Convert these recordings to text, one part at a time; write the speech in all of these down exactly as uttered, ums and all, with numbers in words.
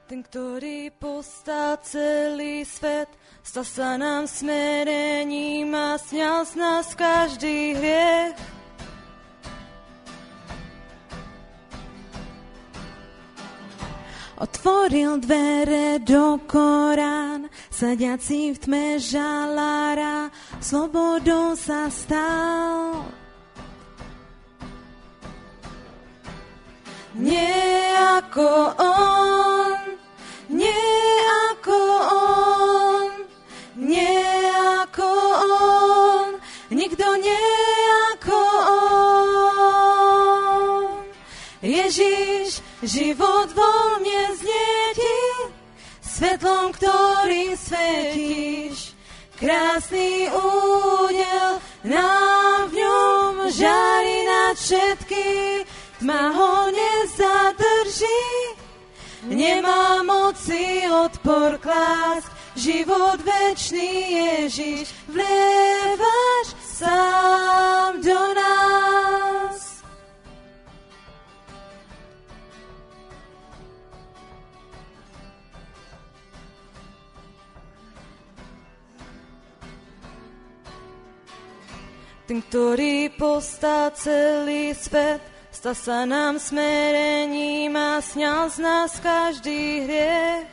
Ten, ktorý postal celý svet, stal sa nám smerením a sňal z nás každý hriech. Otvoril dvere do Korán, sadiaci v tme žalára, slobodou sa stal. Nie ako on, nie ako on, nie ako on, nikto nie ako on. Ježiš, život vo mne znieti, svetlom, ktorým svetíš. Krásny údel nám v ňom žári nad všetky, tma ho nezadrží, nemá moci odpor klásť. Život večný Ježiš, vlievaš sám do nás. Ten, ktorý postal celý svet, stal sa nám smerením a sňal z nás každý hriech.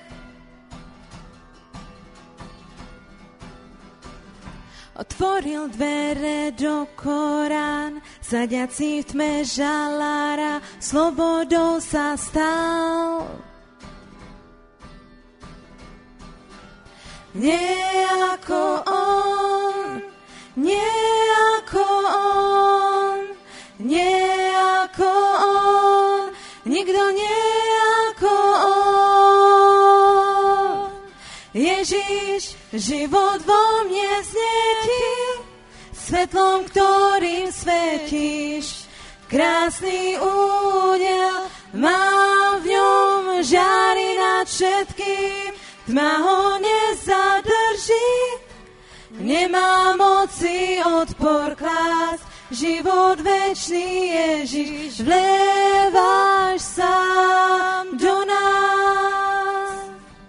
Otvoril dvere do Korán, sadiaci v tme žalára, slobodou sa stal. Nie ako on, nie ako on, nie ako on, nikto nie ako on. Ježiš, život vo mne znieti, svetlom, ktorým svetíš. Krásny údel mám v ňom, žári nad všetkým, tma ho nezadrží, nemá moci odpor klásť. Život večný Ježiš, vlievaš sám do nás.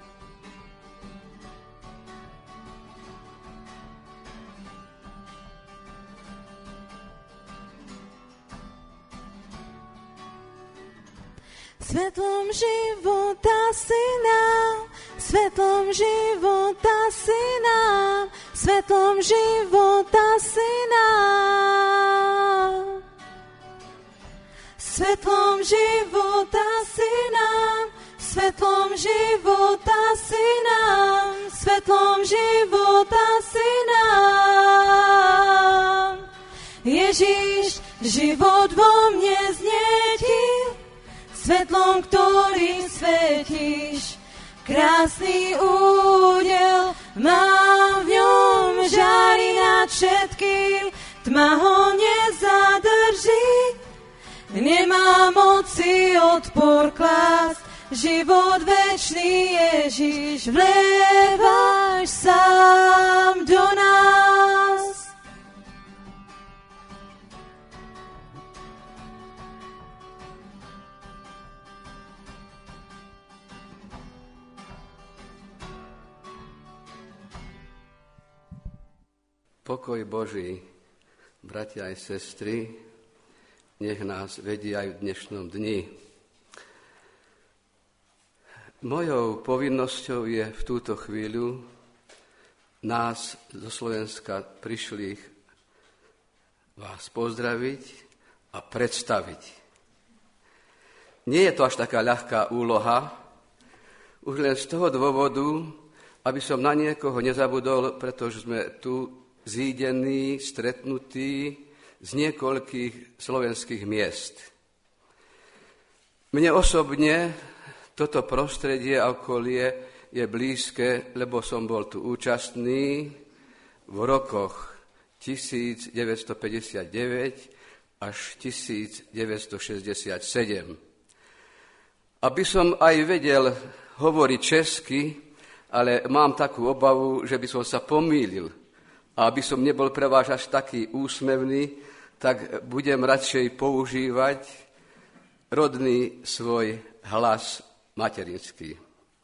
Svetlom života si nám, svetlom života si nám, svetlom života si nám. Svetlom života si nám, svetlom života si nám, svetlom života si nám. Ježiš, život vo mne znieti, svetlom, ktorým svetíš. Krásny údel mám v ňom, žári nad všetkým, tma ho nezadrží, nemá moci odpor klásť. Život večný Ježiš, vlievaš sám do nás. Pokoj Boží, bratia aj sestry, nech nás vedie aj v dnešnom dni. Mojou povinnosťou je v túto chvíľu nás zo Slovenska prišlých vás pozdraviť a predstaviť. Nie je to až taká ľahká úloha, už len z toho dôvodu, aby som na niekoho nezabudol, pretože sme tu zídení, stretnutí z niekoľkých slovenských miest. Mne osobne toto prostredie a okolie je blízke, lebo som bol tu účastný v rokoch devätnásťstopäťdesiatdeväť až devätnásťstošesťdesiatsedem. Aby som aj vedel hovoriť česky, ale mám takú obavu, že by som sa pomýlil. A aby som nebol pre vás až taký úsmevný, tak budem radšej používať rodný svoj hlas materinský.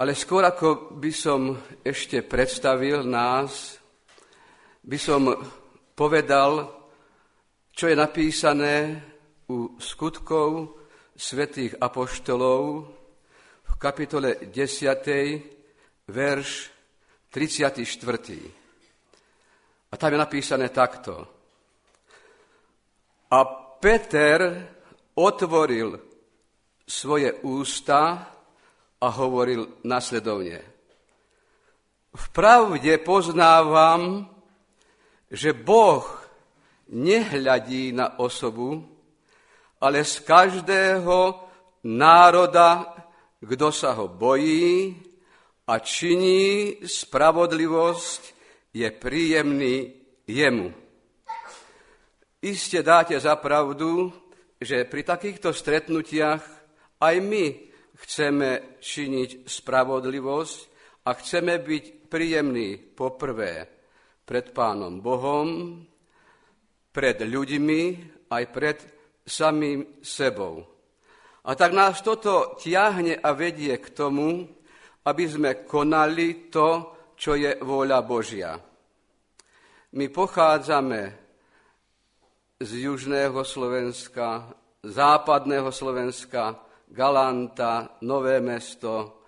Ale skôr ako by som ešte predstavil nás, by som povedal, čo je napísané u skutkov svätých apoštolov v kapitole desiatej, verš tridsiaty štvrtý. A tam je napísané takto. A Peter otvoril svoje ústa a hovoril nasledovne. Vpravde poznávam, že Boh nehľadí na osobu, ale z každého národa, kto sa ho bojí a činí spravodlivosť, je príjemný jemu. Iste dáte za pravdu, že pri takýchto stretnutiach aj my chceme činiť spravodlivosť a chceme byť príjemní poprvé pred Pánom Bohom, pred ľuďmi, aj pred samým sebou. A tak nás toto tiahne a vedie k tomu, aby sme konali to, čo je vôľa Božia. My pochádzame z južného Slovenska, západného Slovenska, Galanta, Nové Mesto,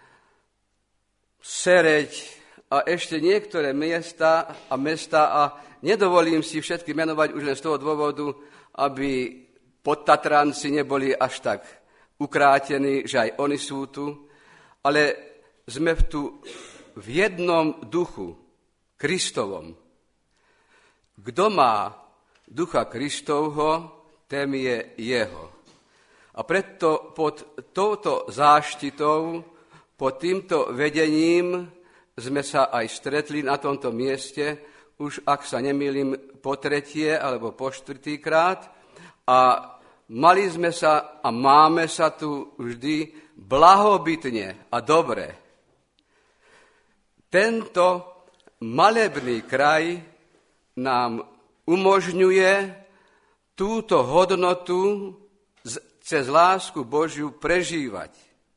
Sereď a ešte niektoré miesta a mesta a nedovolím si všetky menovať už len z toho dôvodu, aby podtatranci neboli až tak ukrátení, že aj oni sú tu, ale sme tu v jednom duchu, Kristovom. Kto má ducha Kristovho, tém je jeho. A preto pod touto záštitou, pod týmto vedením sme sa aj stretli na tomto mieste, už ak sa nemýlim po tretie alebo po štvrtýkrát, a mali sme sa a máme sa tu vždy blahobytne a dobre. Tento malebný kraj nám umožňuje túto hodnotu cez lásku Božiu prežívať.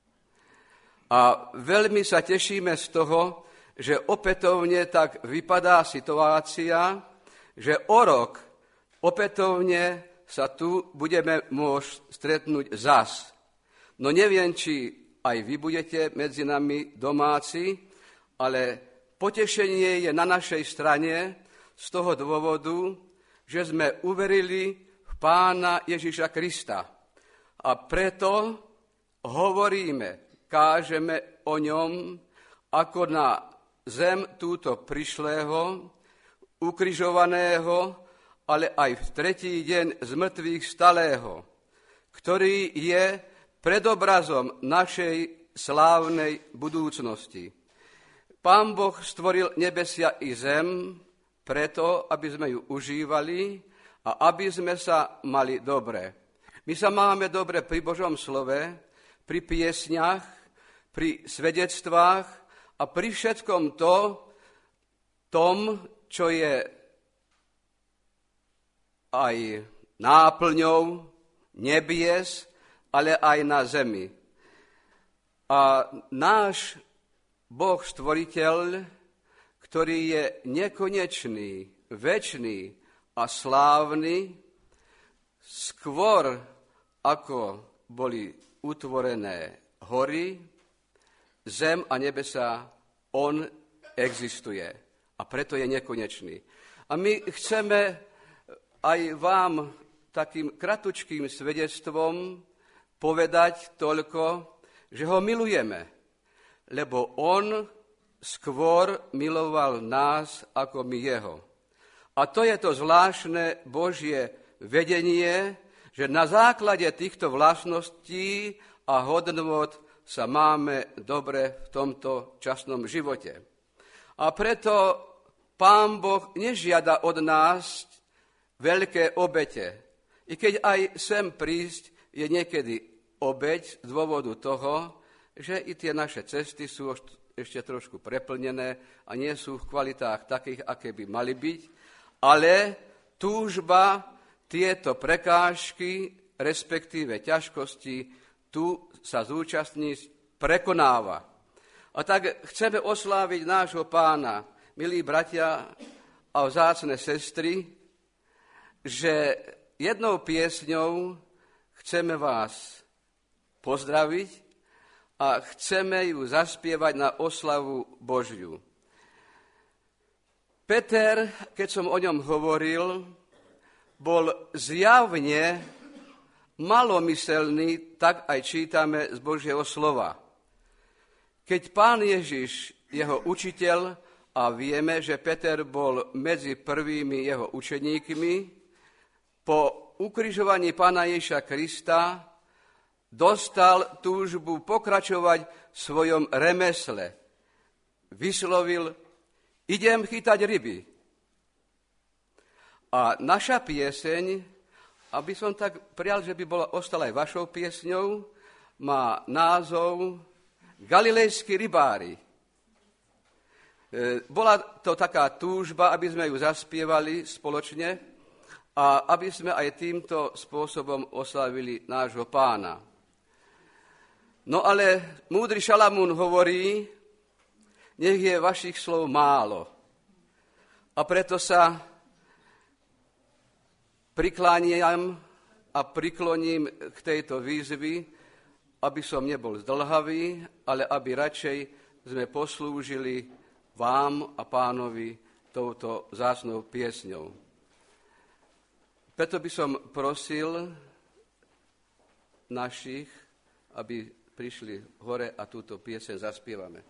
A veľmi sa tešíme z toho, že opätovne tak vypadá situácia, že o rok opätovne sa tu budeme môcť stretnúť zas. No neviem, či aj vy budete medzi nami domáci, ale potešenie je na našej strane z toho dôvodu, že sme uverili v Pána Ježiša Krista. A preto hovoríme, kážeme o ňom, ako na zem túto prišlého, ukrižovaného, ale aj v tretí deň z mŕtvych stalého, ktorý je predobrazom našej slávnej budúcnosti. Pán Boh stvoril nebesia i zem preto, aby sme ju užívali a aby sme sa mali dobre. My sa máme dobre pri Božom slove, pri piesňach, pri svedectvách a pri všetkom to, tom, čo je aj náplňou nebies, ale aj na zemi. A náš Boh stvoriteľ, ktorý je nekonečný, večný a slávny, skôr ako boli utvorené hory, zem a nebesa, on existuje. A preto je nekonečný. A my chceme aj vám takým kratučkým svedectvom povedať toľko, že ho milujeme, lebo on skôr miloval nás, ako my jeho. A to je to zvláštne Božie vedenie, že na základe týchto vlastností a hodnôt sa máme dobre v tomto časnom živote. A preto Pán Boh nežiada od nás veľké obete. I keď aj sem prísť je niekedy obeť z dôvodu toho, že i tie naše cesty sú ešte trošku preplnené a nie sú v kvalitách takých, aké by mali byť, ale túžba tieto prekážky, respektíve ťažkosti, tu sa zúčastní, prekonáva. A tak chceme osláviť nášho Pána, milí bratia a vzácne sestry, že jednou piesňou chceme vás pozdraviť a chceme ju zaspievať na oslavu Božiu. Peter, keď som o ňom hovoril, bol zjavne malomyselný, tak aj čítame z Božieho slova. Keď Pán Ježiš, jeho učiteľ, a vieme, že Peter bol medzi prvými jeho učeníkmi, po ukrižovaní Pána Ježiša Krista dostal túžbu pokračovať v svojom remesle. Vyslovil: idem chytať ryby. A naša pieseň, aby som tak prial, že by bola ostala aj vašou piesňou, má názov Galilejskí rybári. Bola to taká túžba, aby sme ju zaspievali spoločne a aby sme aj týmto spôsobom oslavili nášho Pána. No ale múdry Šalamún hovorí: nech je vašich slov málo. A preto sa prikláňam a prikloním k tejto výzvy, aby som nebol zdĺhavý, ale aby radšej sme poslúžili vám a Pánovi touto vzácnou piesňou. Preto by som prosil našich, aby prišli hore a túto pieseň zaspievame.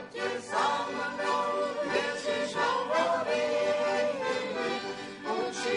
Učí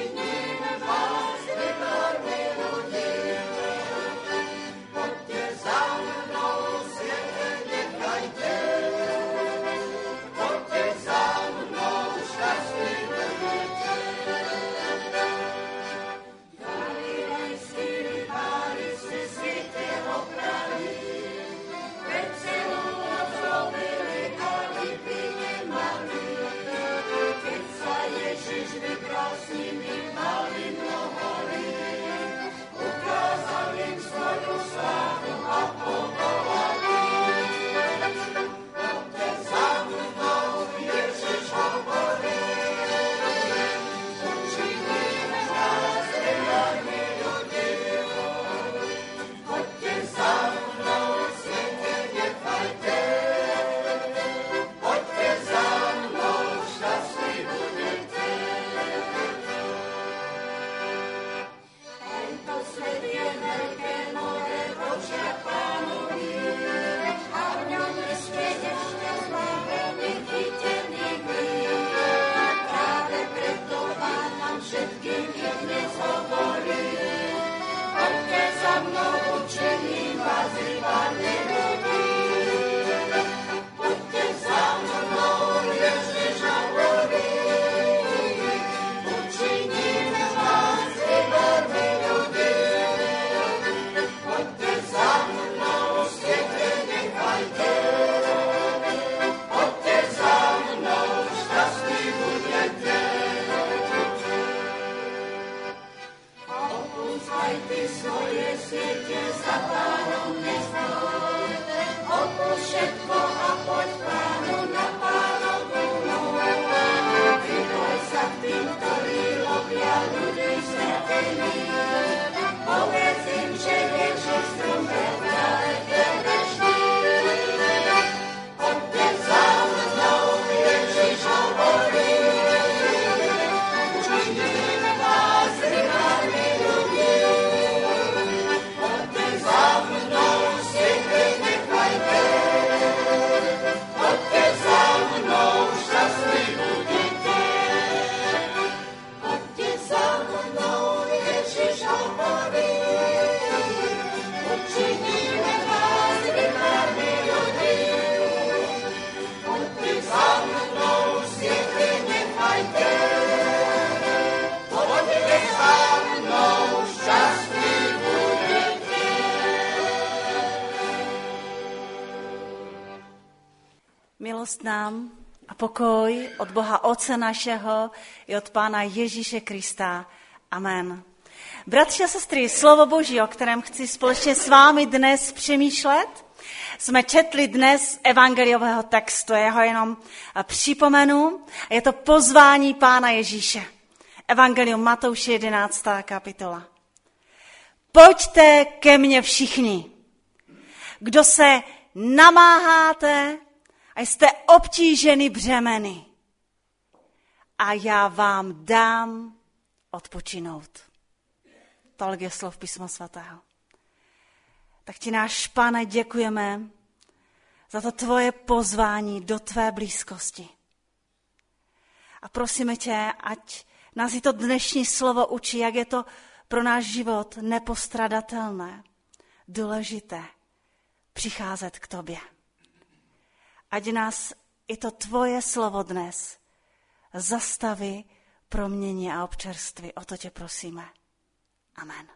Milost nám a pokoj od Boha Otce našeho i od Pána Ježíše Krista. Amen. Bratři a sestry, slovo Boží, o kterém chci společně s vámi dnes přemýšlet, jsme četli dnes evangeliového textu, já ho jenom připomenu. Je to pozvání Pána Ježíše. Evangelium Matouše jedenáctá kapitola. Pojďte ke mně všichni, kdo se namáháte a jste obtíženi břemeny, a já vám dám odpočinout. Tolik je slov Písma svatého. Tak ti, náš Pane, děkujeme za to tvoje pozvání do tvé blízkosti. A prosíme tě, ať nás i to dnešní slovo učí, jak je to pro náš život nepostradatelné, důležité přicházet k tobě. Ať nás i to tvoje slovo dnes zastaví, promění a občerství. O to tě prosíme. Amen.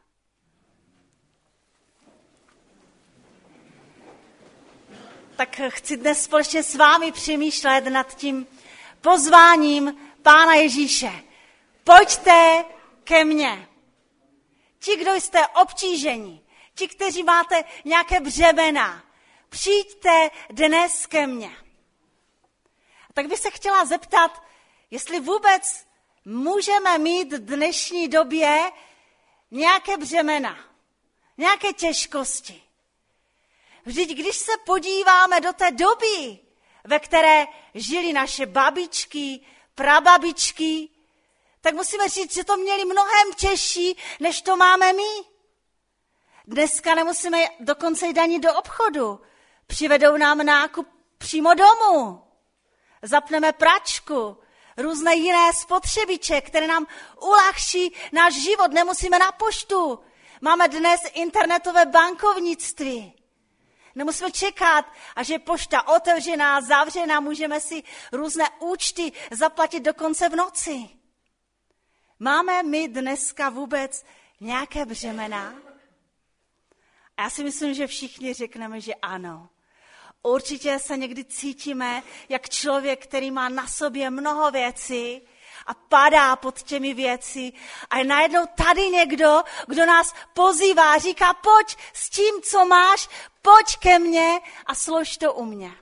Tak chci dnes společně s vámi přemýšlet nad tím pozváním Pána Ježíše. Pojďte ke mně. Ti, kdo jste obtíženi, ti, kteří máte nějaké břemena, přijďte dnes ke mně. A tak bych se chtěla zeptat, jestli vůbec můžeme mít v dnešní době nějaké břemena, nějaké těžkosti. Vždyť když se podíváme do té doby, ve které žili naše babičky, prababičky, tak musíme říct, že to měli mnohem těžší, než to máme my. Dneska nemusíme dokonce jít ani do obchodu. Přivedou nám nákup přímo domů. Zapneme pračku, různé jiné spotřebiče, které nám ulehčí náš život. Nemusíme na poštu. Máme dnes internetové bankovnictví. Nemusíme čekat, až je pošta otevřená, zavřená, můžeme si různé účty zaplatit dokonce v noci. Máme my dneska vůbec nějaké břemena? A já si myslím, že všichni řekneme, že ano. Určitě se někdy cítíme jak člověk, který má na sobě mnoho věcí a padá pod těmi věci. A je najednou tady někdo, kdo nás pozývá, říká, pojď s tím, co máš, pojď ke mně a slož to u mě.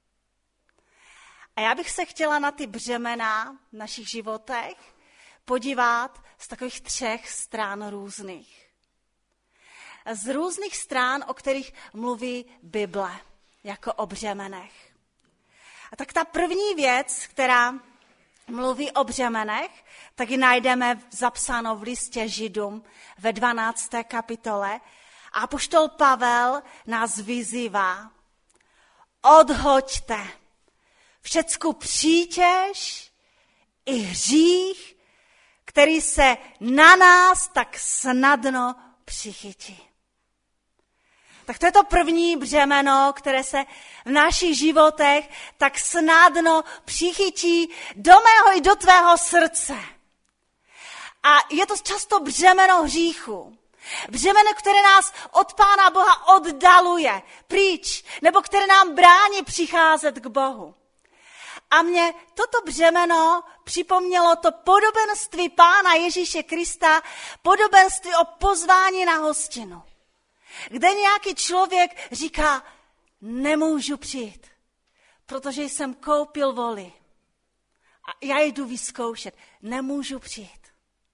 A já bych se chtěla na ty břemena v našich životech podívat z takových třech stran různých. Z různých stran, o kterých mluví Bible, jako o břemenech. A tak ta první věc, která mluví o břemenech, tak ji najdeme zapsáno v listě Židům ve dvanácté kapitole. A apoštol Pavel nás vyzývá. Odhoďte všecku přítěž i hřích, který se na nás tak snadno přichytí. Tak to je to první břemeno, které se v našich životech tak snadno přichytí do mého i do tvého srdce. A je to často břemeno hříchu. Břemeno, které nás od Pána Boha oddaluje pryč, nebo které nám brání přicházet k Bohu. A mě toto břemeno připomnělo to podobenství Pána Ježíše Krista, podobenství o pozvání na hostinu. Kde nějaký člověk říká, nemůžu přijít, protože jsem koupil voli. A já jdu vyzkoušet, nemůžu přijít.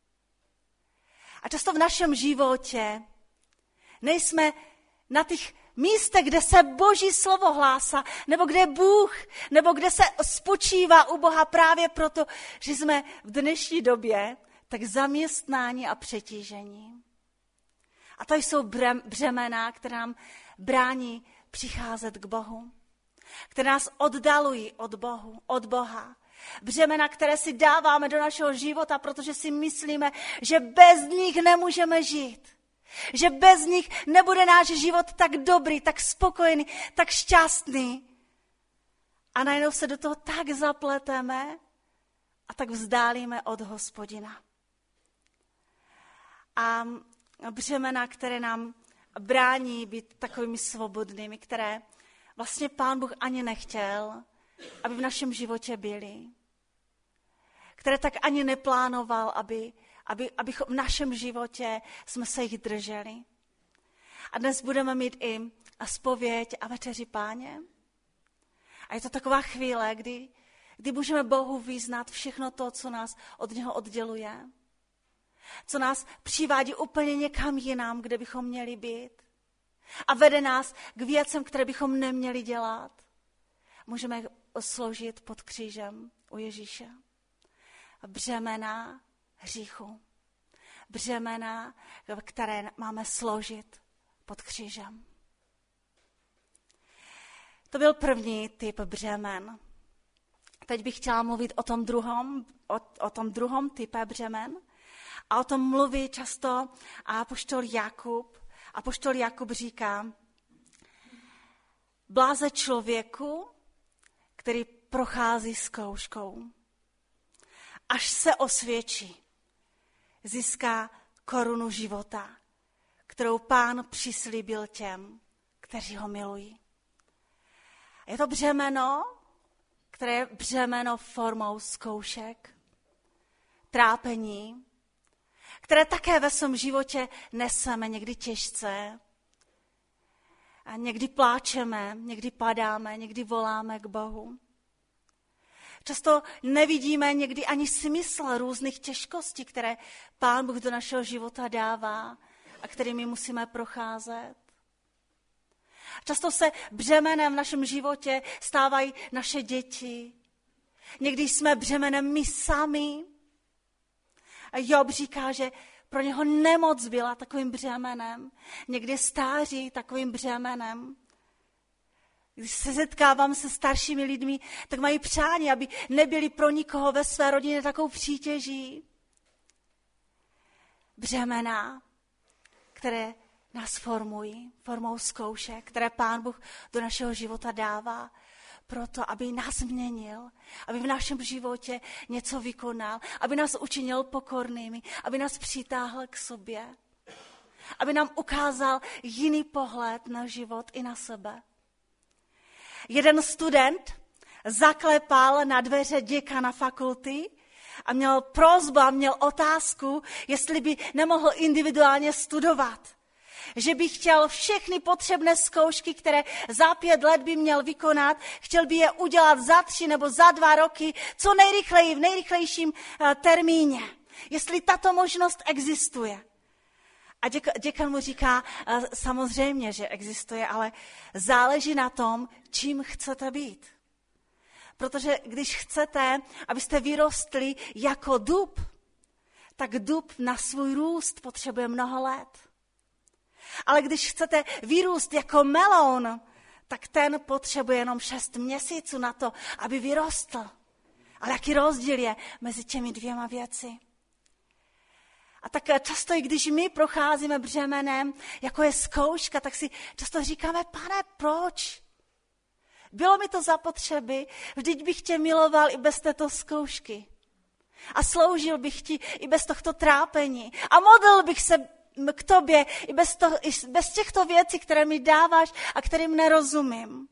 A často v našem životě nejsme na těch místech, kde se Boží slovo hlásá, nebo kde Bůh, nebo kde se spočívá u Boha právě proto, že jsme v dnešní době tak zaměstnáni a přetížení. A to jsou břemena, které nám brání přicházet k Bohu, které nás oddalují od Bohu, od Boha. Břemena, které si dáváme do našeho života, protože si myslíme, že bez nich nemůžeme žít. Že bez nich nebude náš život tak dobrý, tak spokojený, tak šťastný. A najednou se do toho tak zapleteme a tak vzdálíme od Hospodina. A břemena, které nám brání být takovými svobodnými, které vlastně Pán Bůh ani nechtěl, aby v našem životě byly. Které tak ani neplánoval, aby, aby, abychom v našem životě jsme se jich drželi. A dnes budeme mít i zpověď a večeři Páně. A je to taková chvíle, kdy, kdy můžeme Bohu vyznat všechno to, co nás od něho odděluje. Co nás přivádí úplně někam jinam, kde bychom měli být. A vede nás k věcem, které bychom neměli dělat. Můžeme sloužit pod křížem u Ježíše. Břemena hříchu. Břemena, které máme složit pod křížem. To byl první typ břemen. Teď bych chtěla mluvit o tom druhom, o, o tom druhom type břemen. A o tom mluví často apoštol Jakub. Apoštol Jakub říká, bláze člověku, který prochází zkouškou. Až se osvědčí, získá korunu života, kterou Pán přislíbil těm, kteří ho milují. Je to břemeno, které je břemeno formou zkoušek, trápení, které také ve svém životě neseme někdy těžce. A někdy pláčeme, někdy padáme, někdy voláme k Bohu. Často nevidíme někdy ani smysl různých těžkostí, které Pán Bůh do našeho života dává a kterými musíme procházet. Často se břemenem v našem životě stávají naše děti. Někdy jsme břemenem my sami. A Job říká, že pro něho nemoc byla takovým břemenem. Někdy stáří takovým břemenem. Když se setkávám se staršími lidmi, tak mají přání, aby nebyli pro nikoho ve své rodině takovou přítěží. Břemena, které nás formují, formou zkoušek, které Pán Bůh do našeho života dává, proto, aby nás změnil, aby v našem životě něco vykonal, aby nás učinil pokornými, aby nás přitáhl k sobě, aby nám ukázal jiný pohled na život i na sebe. Jeden student zaklepal na dveře děkana fakulty a měl prosbu a měl otázku, jestli by nemohl individuálně studovat. Že by chtěl všechny potřebné zkoušky, které za pět let by měl vykonat, chtěl by je udělat za tři nebo za dva roky, co nejrychleji, v nejrychlejším termíně. Jestli tato možnost existuje. A děkan mu říká, samozřejmě, že existuje, ale záleží na tom, čím chcete být. Protože když chcete, abyste vyrostli jako dub, tak dub na svůj růst potřebuje mnoho let. Ale když chcete vyrůst jako meloun, tak ten potřebuje jenom šest měsíců na to, aby vyrostl. Ale jaký rozdíl je mezi těmi dvěma věci? A tak často, i když my procházíme břemenem, jako je zkouška, tak si často říkáme, Pane, proč? Bylo mi to zapotřebí, vždyť bych tě miloval i bez této zkoušky. A sloužil bych ti i bez tohto trápení. A modlil bych se k tobě i bez, to, i bez těchto věcí, které mi dáváš a kterým nerozumím.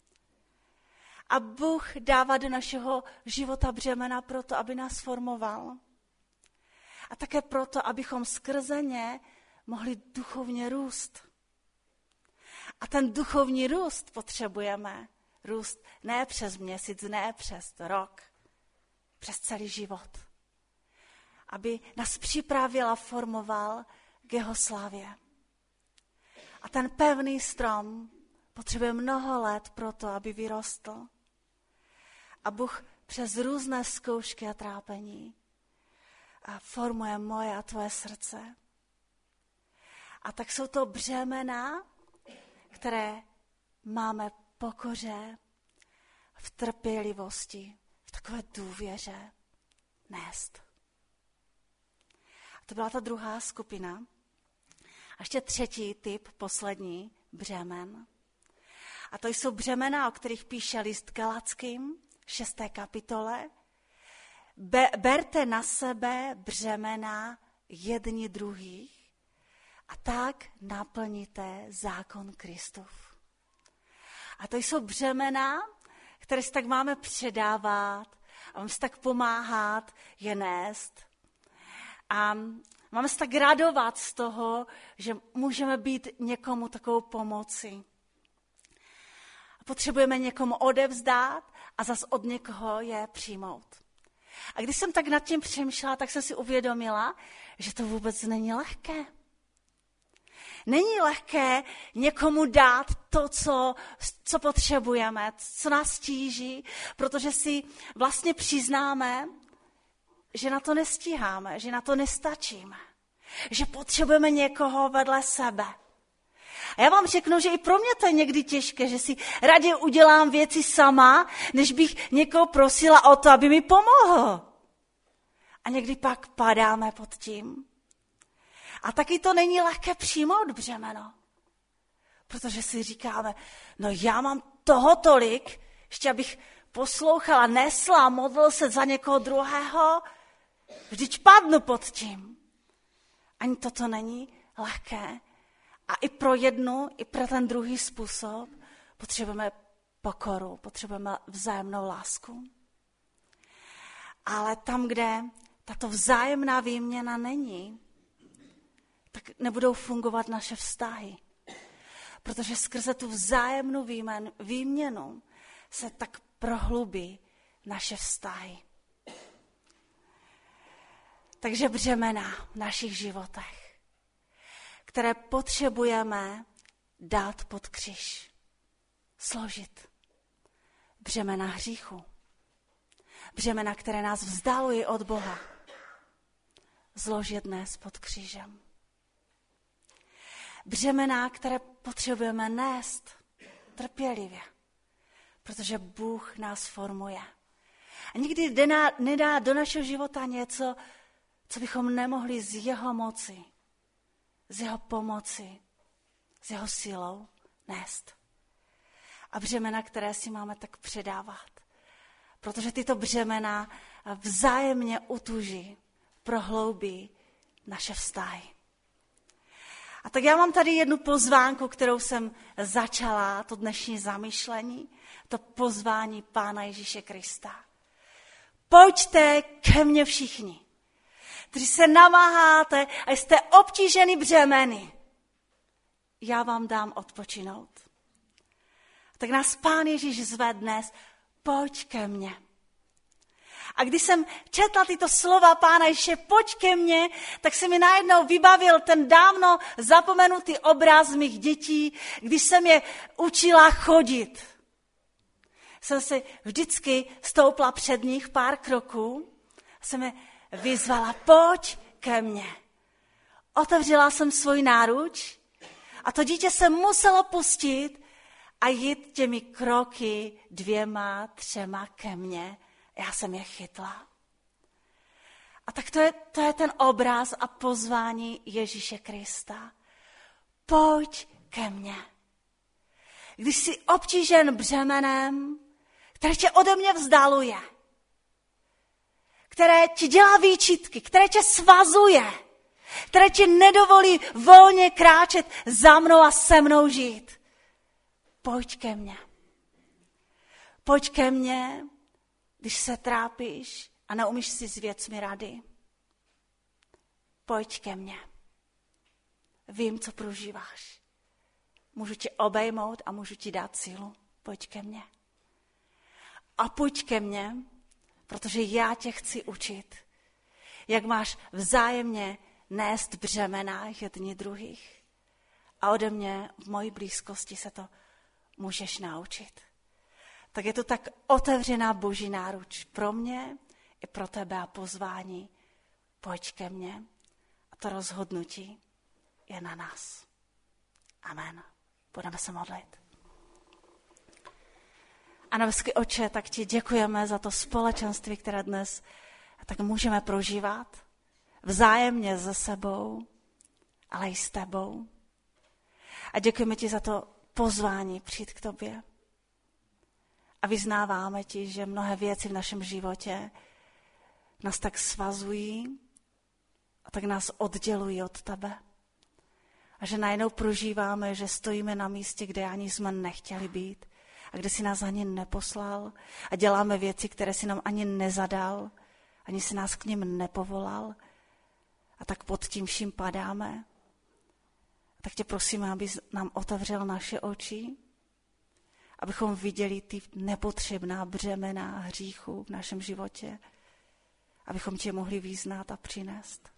A Bůh dává do našeho života břemena proto, aby nás formoval. A také proto, abychom skrze ně mohli duchovně růst. A ten duchovní růst potřebujeme. Růst ne přes měsíc, ne přes rok, přes celý život. Aby nás připravil a formoval k jeho slávě. A ten pevný strom potřebuje mnoho let pro to, aby vyrostl. A Bůh přes různé zkoušky a trápení a formuje moje a tvoje srdce. A tak jsou to břemena, které máme pokoře, v trpělivosti, v takové důvěře nést. A to byla ta druhá skupina. A ještě třetí typ, poslední, břemen. A to jsou břemena, o kterých píše list Galackým, šesté kapitole. Be, berte na sebe břemena jedni druhých a tak naplníte zákon Kristův. A to jsou břemena, které si tak máme předávat a máme si tak pomáhat je nést. A máme se tak radovat z toho, že můžeme být někomu takovou pomocí. Potřebujeme někomu odevzdát a zas od někoho je přijmout. A když jsem tak nad tím přemýšlela, tak jsem si uvědomila, že to vůbec není lehké. Není lehké někomu dát to, co, co potřebujeme, co nás tíží, protože si vlastně přiznáme, že na to nestíháme, že na to nestačíme, že potřebujeme někoho vedle sebe. A já vám řeknu, že i pro mě to je někdy těžké, že si raději udělám věci sama, než bych někoho prosila o to, aby mi pomohl. A někdy pak padáme pod tím. A taky to není lehké přijmout břemeno. Protože si říkáme, no já mám toho tolik, ještě abych poslouchala, nesla, modlil se za někoho druhého, vždyť padnu pod tím. Ani toto není lehké. A i pro jednu, i pro ten druhý způsob potřebujeme pokoru, potřebujeme vzájemnou lásku. Ale tam, kde tato vzájemná výměna není, tak nebudou fungovat naše vztahy. Protože skrze tu vzájemnou výměnu se tak prohlubí naše vztahy. Takže břemena v našich životech, které potřebujeme dát pod kříž, složit. Břemena hříchu, břemena, které nás vzdalují od Boha, zložit dnes pod křížem. Břemena, které potřebujeme nést trpělivě, protože Bůh nás formuje. A nikdy nedá do našeho života něco, co bychom nemohli z jeho moci, z jeho pomoci, s jeho silou nést. A břemena, které si máme tak předávat. Protože tyto břemena vzájemně utuží, prohloubí naše vztahy. A tak já mám tady jednu pozvánku, kterou jsem začala, to dnešní zamyšlení, to pozvání Pána Ježíše Krista. Pojďte ke mně všichni, kteří se namáháte a jste obtíženi břemeny. Já vám dám odpočinout. Tak nás Pán Ježíš zve dnes, pojď ke mně. A když jsem četla tyto slova Pána Ježíše, pojď ke mně, tak se mi najednou vybavil ten dávno zapomenutý obraz mých dětí, když jsem je učila chodit. Jsem si vždycky stoupla před nich pár kroků, jsem je vyzvala, pojď ke mně. Otevřela jsem svůj náruč a to dítě se muselo pustit a jít těmi kroky dvěma, třema ke mně. Já jsem je chytla. A tak to je, to je ten obraz a pozvání Ježíše Krista. Pojď ke mně. Když jsi obtížen břemenem, které tě ode mě vzdaluje, které ti dělá výčitky, které tě svazuje, které ti nedovolí volně kráčet za mnou a se mnou žít. Pojď ke mně. Pojď ke mně, když se trápíš a neumíš si s věcmi rady. Pojď ke mně. Vím, co prožíváš. Můžu tě obejmout a můžu ti dát sílu. Pojď ke mně. A pojď ke mně, protože já tě chci učit, jak máš vzájemně nést břemena jedni druhých. A ode mě v mojí blízkosti se to můžeš naučit. Tak je to tak otevřená Boží náruč pro mě i pro tebe a pozvání. Pojď ke mně a to rozhodnutí je na nás. Amen. Budeme se modlit. A nebeský Otče, tak ti děkujeme za to společenství, které dnes tak můžeme prožívat vzájemně se sebou, ale i s tebou. A děkujeme ti za to pozvání přijít k tobě. A vyznáváme ti, že mnohé věci v našem životě nás tak svazují a tak nás oddělují od tebe. A že najednou prožíváme, že stojíme na místě, kde ani jsme nechtěli být. a kde si nás ani neposlal a děláme věci, které si nám ani nezadal, ani si nás k nim nepovolal a tak pod tím vším padáme. A tak tě prosíme, aby nám otevřel naše oči, abychom viděli ty nepotřebná břemena hříchu v našem životě, abychom tě mohli vyznat a přinést.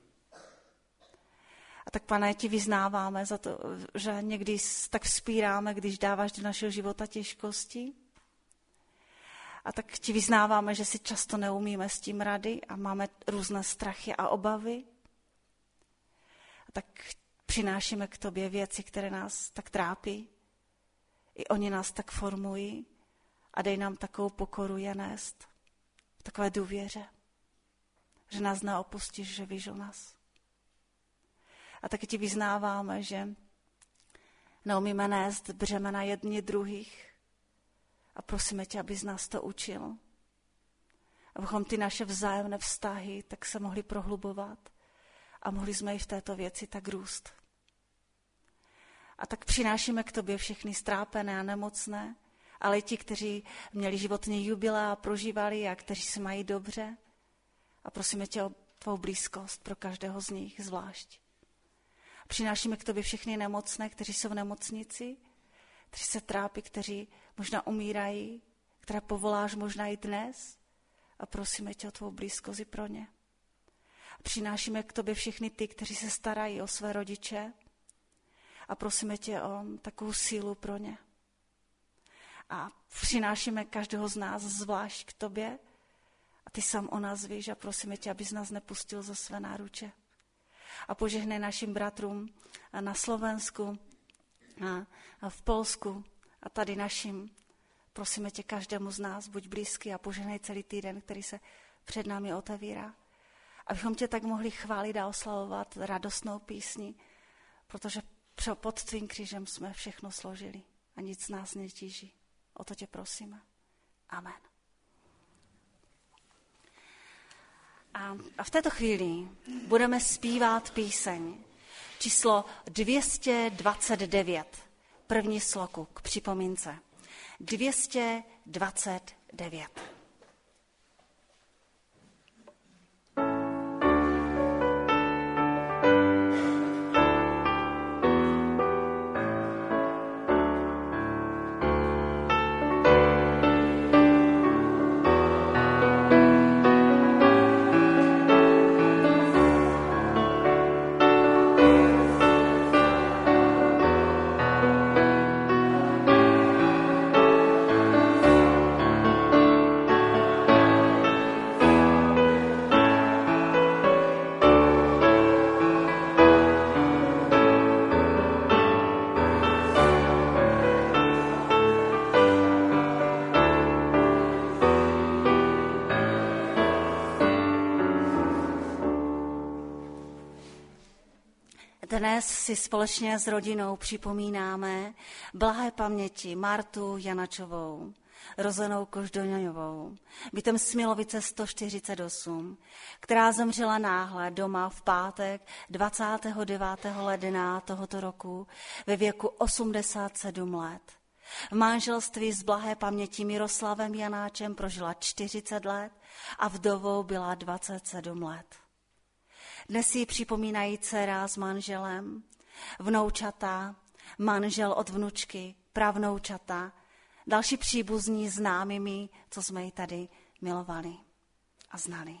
A tak, Pane, ti vyznáváme za to, že někdy tak vzpíráme, když dáváš do našeho života těžkosti. A tak ti vyznáváme, že si často neumíme s tím rady a máme různé strachy a obavy. A tak přinášíme k tobě věci, které nás tak trápí. I oni nás tak formují a dej nám takovou pokoru je nést. V takové důvěře, že nás neopustíš, že víš o nás. A taky ti vyznáváme, že neumíme nést břemena jedni druhých a prosíme tě, abys nás to učil. Abychom ty naše vzájemné vztahy tak se mohli prohlubovat a mohli jsme i v této věci tak růst. A tak přinášíme k tobě všechny strápené a nemocné, ale i ti, kteří měli životní jubilea a prožívali a kteří se mají dobře. A prosíme tě o tvou blízkost pro každého z nich zvlášť. Přinášíme k tobě všechny nemocné, kteří jsou v nemocnici, kteří se trápí, kteří možná umírají, které povoláš možná i dnes. A prosíme tě o tvou blízkost i pro ně. A přinášíme k tobě všechny ty, kteří se starají o své rodiče. A prosíme tě o takovou sílu pro ně. A přinášíme každého z nás zvlášť k tobě. A ty sám o nás víš a prosíme tě, abys nás nepustil ze své náruče. A požehnej našim bratrům na Slovensku, a v Polsku a tady našim. Prosíme tě každému z nás, buď blízký a požehnej celý týden, který se před námi otevírá. Abychom tě tak mohli chválit a oslavovat radostnou písni, protože pod tvým křížem jsme všechno složili a nic nás netíží. O to tě prosíme. Amen. A v této chvíli budeme zpívat píseň číslo dvě stě dvacet devět, první sloku k připomínce. dvě stě dvacet devět. Dnes si společně s rodinou připomínáme blahé paměti Martu Janačovou, rozenou Koždoňovou, bytem Smilovice sto čtyřicet osm, která zemřela náhle doma v pátek dvacátého devátého ledna tohoto roku ve věku osmdesát sedm let. V manželství s blahé paměti Miroslavem Janáčem prožila čtyřicet let a vdovou byla dvacet sedm let. Dnes ji připomínají dcera s manželem, vnoučata, manžel od vnučky, pravnoučata, další příbuzní známými, co jsme ji tady milovali a znali.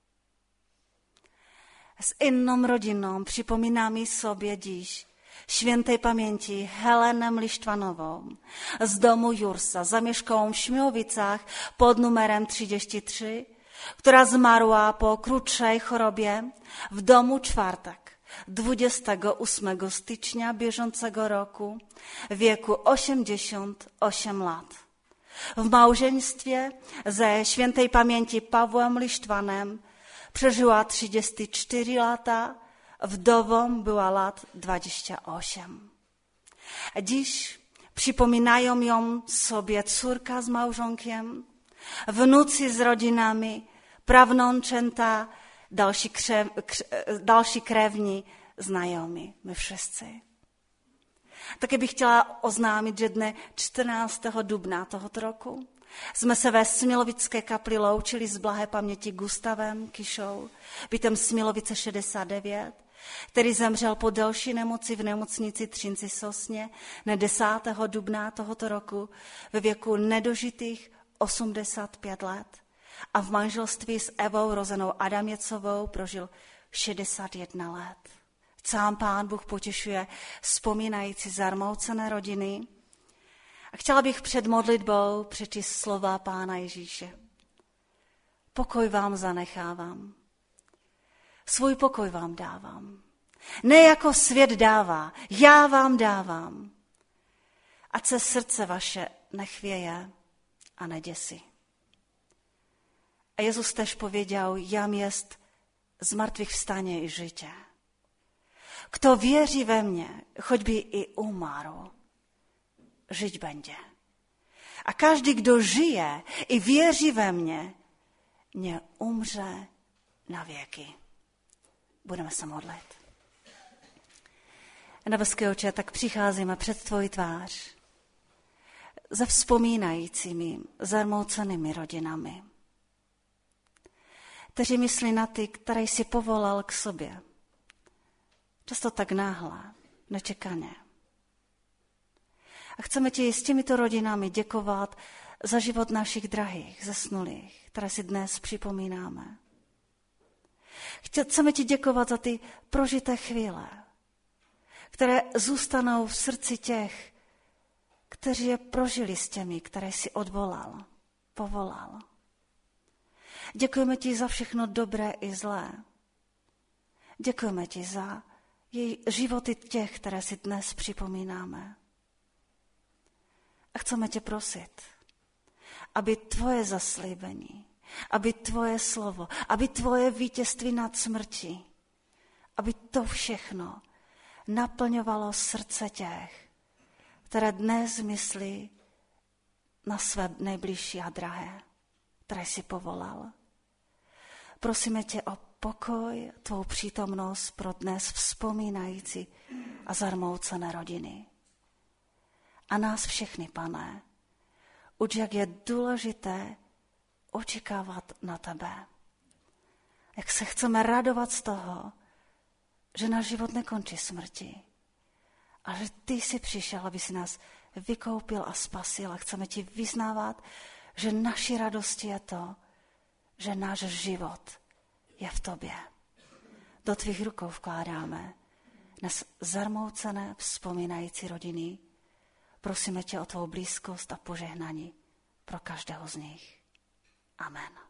S innou rodinou připomínáme sobě díž świętej pamięci Helenę Mlištvanovou z domu Jursa, zamieszkałą w Śmiłowicach pod numerem trzydzieści trzy, która zmarła po krótszej chorobie w domu czwartek, dwudziestego ósmego stycznia bieżącego roku w wieku osiemdziesiąt osiem lat. W małżeństwie ze świętej pamięci Pawłem Lištvanem przeżyła trzydzieści cztery lata, wdową była lat dwadzieścia osiem. Dziś przypominają ją sobie córka z małżonkiem, wnucy z rodzinami, prawnuczęta, dalsi, krzew, dalsi krewni, znajomi, my wszyscy. Také bych chtěla oznámit, že dne čtrnáctého dubna tohoto roku jsme se ve Smilovické kapli loučili s blahé paměti Gustavem Kišou, bytem Smilovice šedesát devět, který zemřel po delší nemoci v nemocnici Třinci Sosně dne desátého dubna tohoto roku ve věku nedožitých osmdesát pět let a v manželství s Evou rozenou Adaměcovou prožil šedesát jedna let. Sám Pán Bůh potěšuje vzpomínající zarmoucené rodiny. A chtěla bych před modlitbou přečíst slova Pána Ježíše. Pokoj vám zanechávám, svůj pokoj vám dávám. Ne jako svět dává, já vám dávám. Ať se srdce vaše nechvěje a neděsí. A Jezus tež powiedział, jam jest zmartwychwstanie i życie. Kto wierzy we mnie, choćby i umarł, żyć będzie. A każdy, kto żyje i wierzy we mnie, nie umrze na věky. Budeme se modlit. Nebeský Otče, tak přicházíme před tvoji tvář za vzpomínajícími, zarmoucenými rodinami, kteří myslí na ty, které jsi povolal k sobě. Často tak náhle, nečekaně. A chceme ti s těmito rodinami děkovat za život našich drahých, zesnulých, které si dnes připomínáme. Chceme ti děkovat za ty prožité chvíle, které zůstanou v srdci těch, kteří je prožili s těmi, které jsi odvolal, povolal. Děkujeme ti za všechno dobré i zlé. Děkujeme ti za její životy těch, které si dnes připomínáme. A chceme tě prosit, aby tvoje zaslíbení, aby tvoje slovo, aby tvoje vítězství nad smrtí, aby to všechno naplňovalo srdce těch, které dnes myslí na své nejbližší a drahé, které jsi povolal. Prosíme tě o pokoj, tvou přítomnost pro dnes vzpomínající a zarmoucené rodiny. A nás všechny, Pane, uč, jak je důležité očekávat na tebe. Jak se chceme radovat z toho, že náš život nekončí smrti, a že ty jsi přišel, aby si nás vykoupil a spasil. A chceme ti vyznávat, že naší radostí je to, že náš život je v tobě. Do tvých rukou vkládáme dnes zarmoucené, vzpomínající rodiny. Prosíme tě o tvou blízkost a požehnání pro každého z nich. Amen.